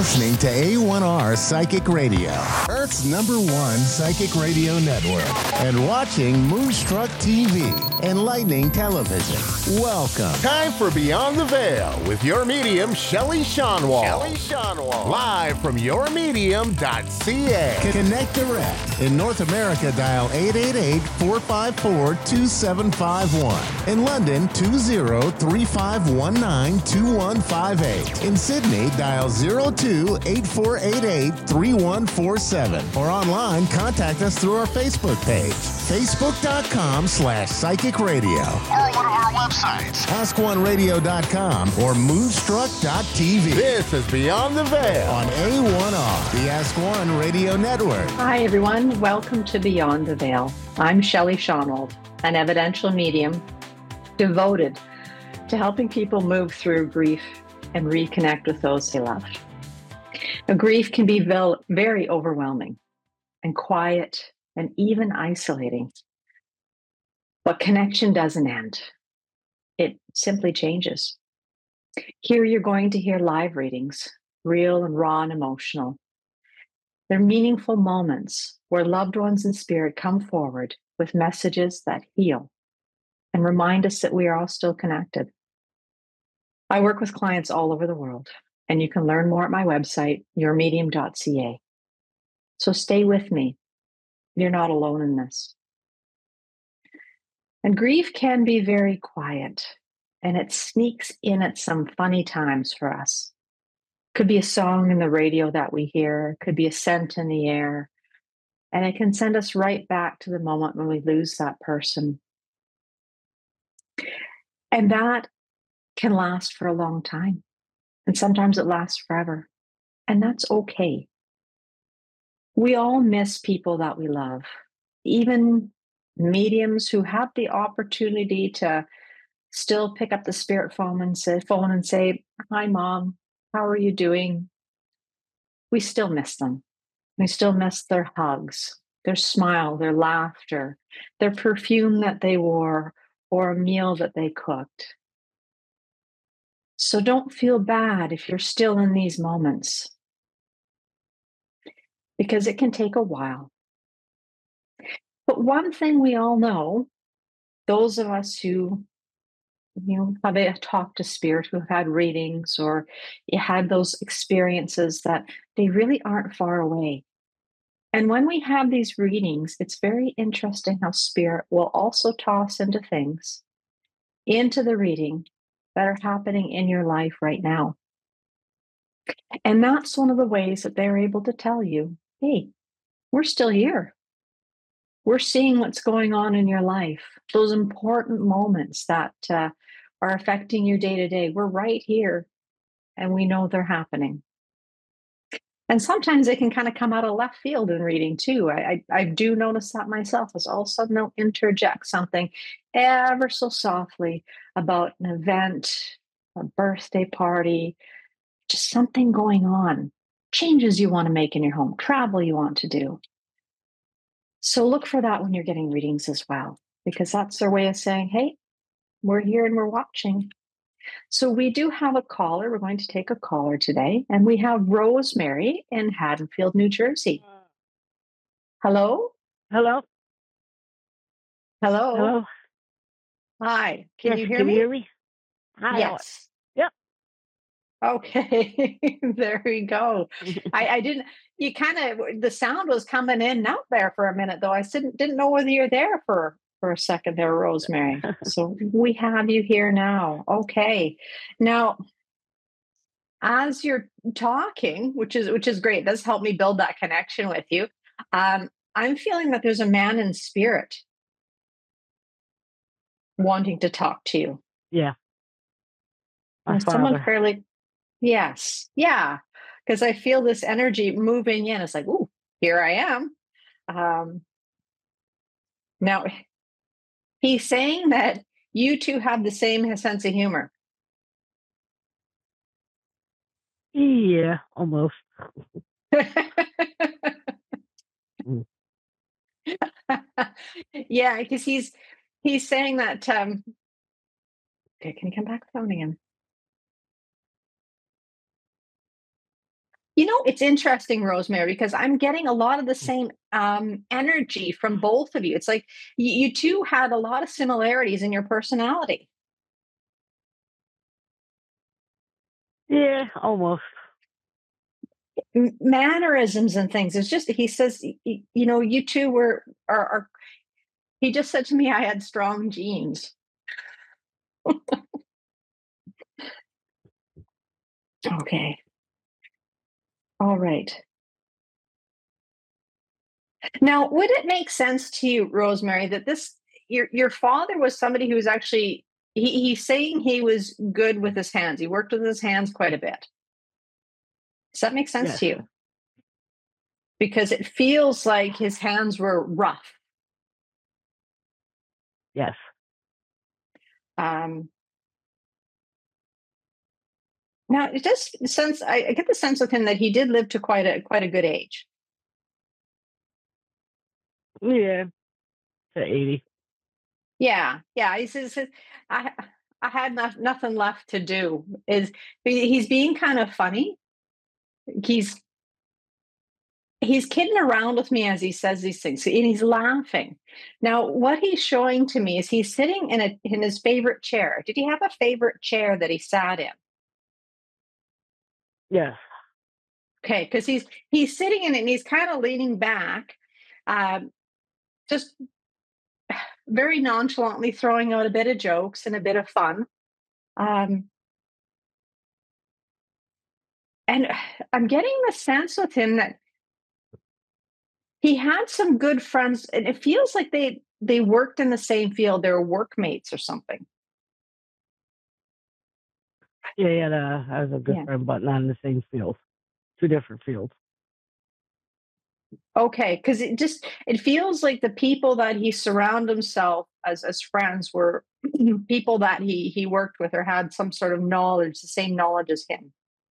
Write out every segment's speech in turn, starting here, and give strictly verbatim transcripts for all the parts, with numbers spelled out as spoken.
listening to A one R Psychic Radio, Earth's number one psychic radio network, and watching Moonstruck T V, Enlightening Television. Welcome. Time for Beyond the Veil with your medium, Shelley Seanwald. Shelley Seanwald. Live from your medium dot c a. Connect direct. In North America, dial eight eight eight, four five four, two seven five one. In London, two zero three five one nine two one five eight. In Sydney, dial zero two eight four eight eight three one four seven. Or online, contact us through our Facebook page, facebook.com slash psychic radio. Or one of our websites, ask one radio dot com or moonstruck dot t v. This is Beyond the Veil on A one R, the Ask One Radio Network. Hi, everyone. Welcome to Beyond the Veil. I'm Shelley Seanwald, an evidential medium devoted to helping people move through grief and reconnect with those they love. Now, grief can be very overwhelming and quiet and even isolating. But connection doesn't end. It simply changes. Here you're going to hear live readings, real and raw and emotional. They're meaningful moments where loved ones in spirit come forward with messages that heal and remind us that we are all still connected. I work with clients all over the world, and you can learn more at my website, your medium dot c a. So stay with me. You're not alone in this. And grief can be very quiet, and it sneaks in at some funny times for us. Could be a song in the radio that we hear, could be a scent in the air, and it can send us right back to the moment when we lose that person. And that can last for a long time. And sometimes it lasts forever. And that's okay. We all miss people that we love. Even mediums who have the opportunity to still pick up the spirit phone and say, phone and say, "Hi, Mom, how are you doing?" We still miss them. We still miss their hugs, their smile, their laughter, their perfume that they wore, or a meal that they cooked. So don't feel bad if you're still in these moments, because it can take a while. But one thing we all know, those of us who, you know, have a talk to spirit, who have had readings or had those experiences, that they really aren't far away. And when we have these readings, it's very interesting how spirit will also toss into things, into the reading, that are happening in your life right now. And that's one of the ways that they're able to tell you, hey, we're still here. We're seeing what's going on in your life. Those important moments that uh, are affecting you day to day. We're right here, and we know they're happening. And sometimes they can kind of come out of left field in reading too. I, I, I do notice that myself, as all of a sudden they'll interject something ever so softly about an event, a birthday party, just something going on, changes you want to make in your home, travel you want to do. So look for that when you're getting readings as well, because that's their way of saying, hey, we're here and we're watching. So we do have a caller. We're going to take a caller today, and we have Rosemary in Haddonfield, New Jersey. Hello? Hello? Hello? Hello? Hi. Can yes, you hear can me? you hear me? Hi. Yes. Yep. Okay. There we go. I, I didn't, you kind of, the sound was coming in and out there for a minute, though. I didn't, didn't know whether you're there for for a second there, Rosemary. So we have you here now. Okay. Now, as you're talking, which is which is great, it does help me build that connection with you. Um, I'm feeling that there's a man in spirit wanting to talk to you. Yeah. My And father. someone fairly, yes, yeah, because I feel this energy moving in. It's like, ooh, here I am. Um, now, he's saying that you two have the same sense of humor. Yeah, almost. Yeah, because he's he's saying that. Um, okay, can you come back to the phone again? You know, it's interesting, Rosemary, because I'm getting a lot of the same um, energy from both of you. It's like you, you two had a lot of similarities in your personality. Yeah, almost. M- mannerisms and things. It's just, he says, y- you know, you two were, are, are, he just said to me, I had strong genes. Okay. All right. Now, would it make sense to you, Rosemary, that this your your father was somebody who was actually he, he's saying he was good with his hands. He worked with his hands quite a bit. Does that make sense Yes, to you? Because it feels like his hands were rough. yes, Um, now, it does sense. I, I get the sense with him that he did live to quite a quite a good age. yeah, to eighty. Yeah, yeah. He says, I I had no, nothing left to do. Is he's being kind of funny. He's he's kidding around with me as he says these things, and he's laughing. Now, what he's showing to me is he's sitting in a in his favorite chair. Did he have a favorite chair that he sat in? Yes, Okay, because he's he's sitting in it and he's kind of leaning back, um, just very nonchalantly throwing out a bit of jokes and a bit of fun. Um, and I'm getting the sense with him that he had some good friends, and it feels like they they worked in the same field. They were workmates or something. yeah, yeah. Uh, I was a good Yeah. friend, but not in the same field. Two different fields. Okay, because it just it feels like the people that he surrounded himself as as friends were people that he he worked with or had some sort of knowledge, the same knowledge as him.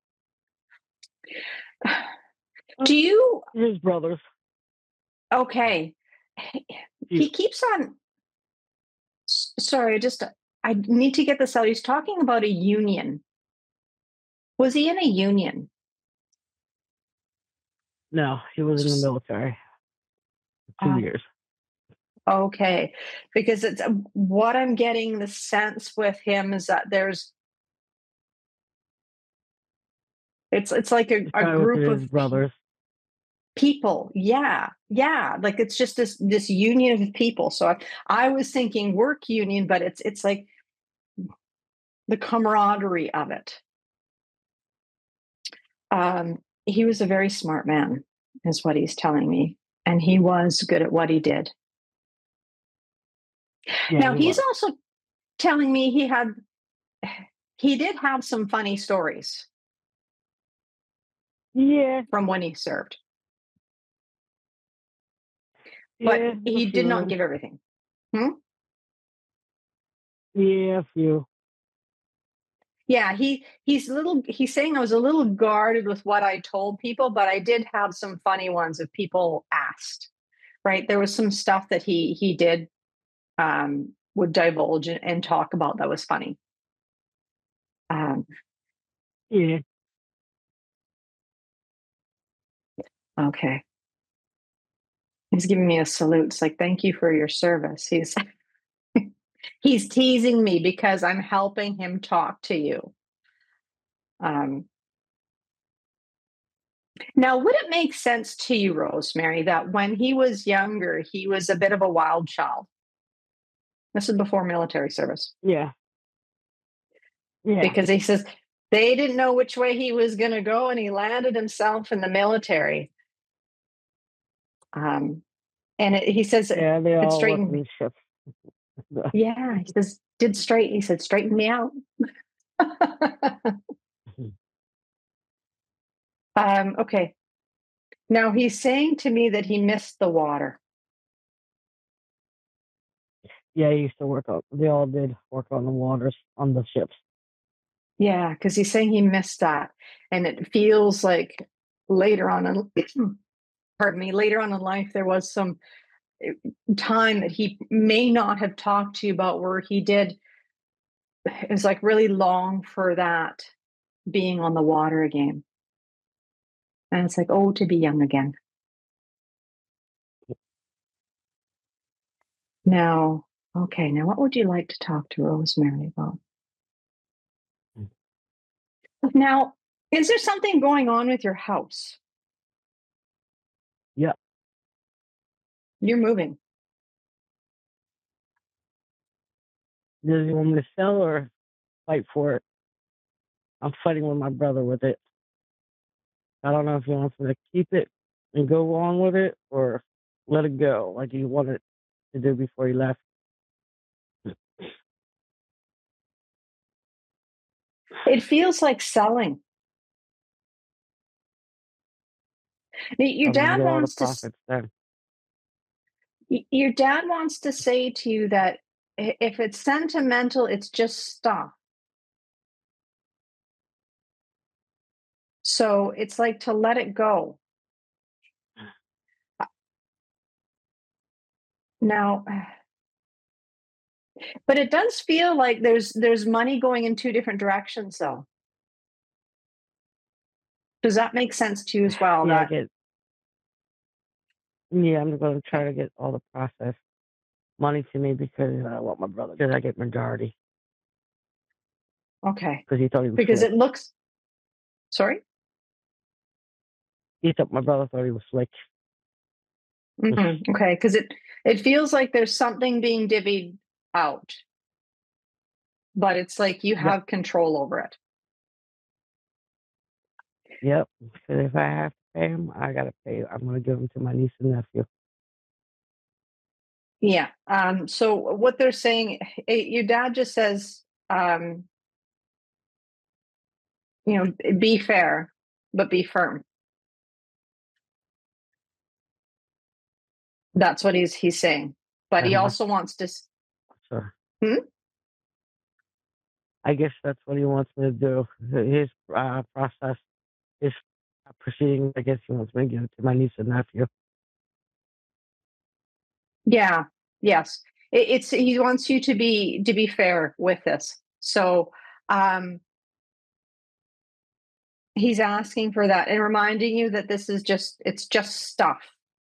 Do you His brothers. okay? You. He keeps on. Sorry, just I need to get this out. He's talking about a union. Was he in a union? No, he was in the military. Two Uh, years. okay, because it's what I'm getting the sense with him is that there's it's it's like a, a Probably with group his of brothers. people. Yeah, yeah, like it's just this this union of people. So I, I was thinking work union, but it's it's like the camaraderie of it. Um, he was a very smart man, is what he's telling me, and he was good at what he did. Yeah, Now he he's was. also telling me he had he did have some funny stories Yeah, from when he served, but yeah, a he few did of not them. give everything. Hmm? Yeah, a few. Yeah, he he's little he's saying I was a little guarded with what I told people, but I did have some funny ones if people asked. Right? There was some stuff that he he did um would divulge and, and talk about that was funny. Um Yeah, okay. He's giving me a salute. It's like thank you for your service. He's he's teasing me because I'm helping him talk to you. Um Now, would it make sense to you, Rosemary, that when he was younger, he was a bit of a wild child? This is before military service. yeah, yeah, Because he says they didn't know which way he was going to go, and he landed himself in the military. Um, and it, he says it, yeah. They it all work in straightened. the ships. Yeah, he says did straight. He said straighten me out. um, okay. Now he's saying to me that he missed the water. Yeah, he used to work on. They all did work on the waters on the ships. Yeah, because he's saying he missed that, and it feels like later on in pardon me, later on in life, there was some eh, time that he may not have talked to you about where he did. It was like really long for that being on the water again. And it's like, oh, to be young again. Now, okay, now what would you like to talk to Rosemary about? Now, is there something going on with your house? Yeah. You're moving. Does he want me to sell or fight for it? I'm fighting with my brother with it. I don't know if he wants me to keep it and go along with it or let it go like he wanted to do before he left. It feels like selling. Your I'm gonna dad get all the wants to. profits then. Your dad wants to say to you that if it's sentimental, it's just stuff. So it's like to let it go. Now, but it does feel like there's there's money going in two different directions, though. Does that make sense to you as well? Yeah, that... I get, yeah, I'm going to try to get all the process money to me because I want my brother, because I get majority. Okay. Because he thought he was Because slick. it looks... Sorry? He thought my brother thought he was slick. Mm-hmm. Okay, because it, it feels like there's something being divvied out. But it's like you have yep. control over it. Yep. Because if I have to pay him, I got to pay. I'm going to give him to my niece and nephew. Yeah. Um, so what they're saying, your dad just says, um, you know, be fair, but be firm. That's what he's he's saying. But he also wants to... Sure. Hmm? I guess that's what he wants me to do. His uh, process, his proceeding, I guess he wants me to give it to my niece and nephew. Yeah. Yes. It, it's he wants you to be to be fair with this. So um, he's asking for that and reminding you that this is just it's just stuff.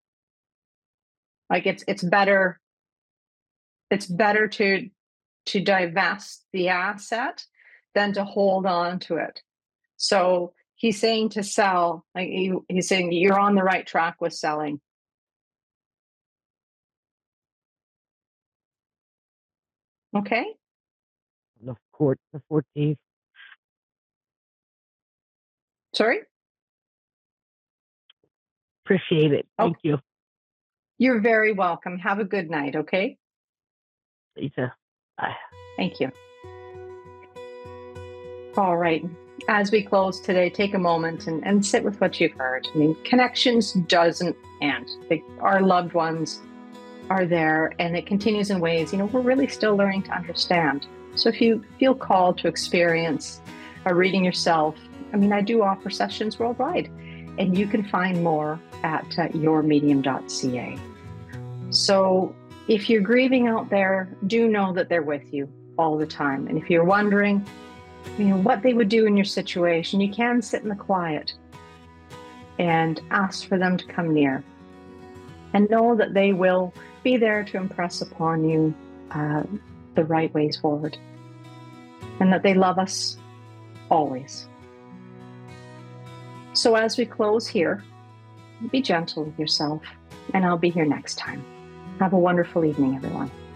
Like it's it's better. It's better to to divest the asset than to hold on to it. So he's saying to sell, like he, he's saying you're on the right track with selling. Okay. The court, the fourteenth. Sorry? Appreciate it. Thank oh. you. You're very welcome. Have a good night, okay? Lisa. Bye. Thank you. All right. As we close today, take a moment and, and sit with what you've heard. I mean, connections doesn't end. They, our loved ones are there, and it continues in ways, you know, we're really still learning to understand. So if you feel called to experience a reading yourself, I mean, I do offer sessions worldwide, and you can find more at uh, your medium dot c a. So if you're grieving out there, do know that they're with you all the time. And if you're wondering, you know, what they would do in your situation, you can sit in the quiet and ask for them to come near. And know that they will be there to impress upon you uh, the right ways forward. And that they love us always. So as we close here, be gentle with yourself, and I'll be here next time. Have a wonderful evening, everyone.